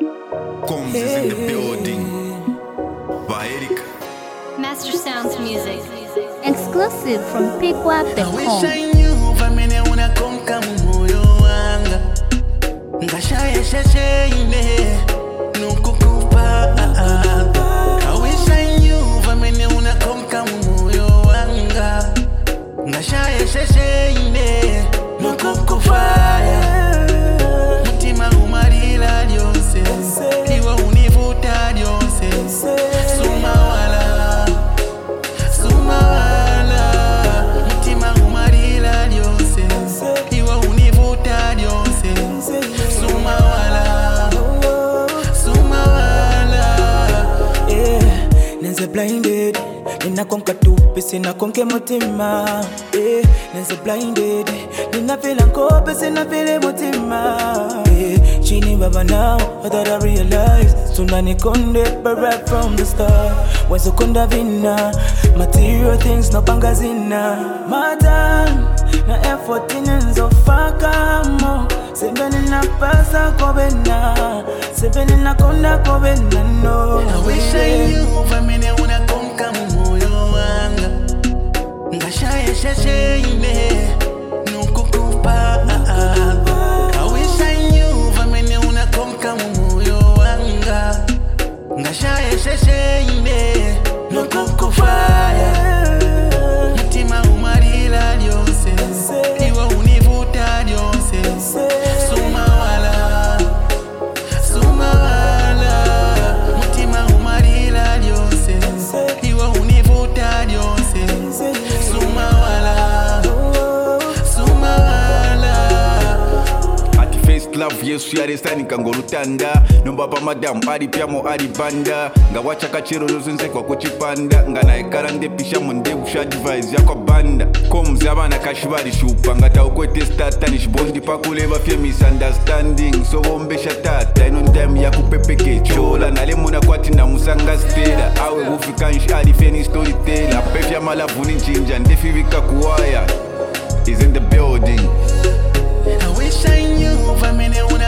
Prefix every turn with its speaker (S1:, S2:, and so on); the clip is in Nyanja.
S1: Combs is in the building. By Eric.
S2: Master Sounds Music.
S3: Exclusive from
S4: I wish
S3: pickwap.com.
S4: I knew vamene unakonka moyo wanga ngashaya shashine nukukupa. I wish I knew vamene unakonka moyo wanga ngashaya shashine nukukufaya. Mutima umarila lyose iwe univuta lyose sumawala mutima umarila lyose iwe univuta lyose sumawala
S5: Nenze blinded Nina konka tupi sina konke mutima Nenze blinded Nina feel ankope sina feel mutima Chini baba now I thought I realized Sunani konde but right from the start Wazo konda vina Material things no pangazina Madam na effort inenzo faka mo Sembe nina pasa kobena Sembe nina konda kobena no
S4: I wish I knew vamene unakonka moyo wanga ngashaya shashine nukukupa. I wish I knew vamene unakonka moyo wanga ngashaya shashine nukukufaya. Mutima umarila lyose iwe univuta lyose sumawala mutima umarila lyose iwe univuta lyose sumawala
S1: Ati face love yesu yaresani kangolutanda nombapa madam ari pyamo ari banda ngawacha kachero lozensekwa kuchipanda nganaekara ndepishamo ndebusha advise yakwa banda Combs abana kashi barishupa ngataukwete stata nishibondi pakuleva fye misunderstanding sovombesha tata ino time yakupepekechola nalemuna kwati namusanga stela awe hufikanshi arifeni storytela apefya malavuni nchinja ndefivika kuwaya is in the building.
S4: I wish I knew vamene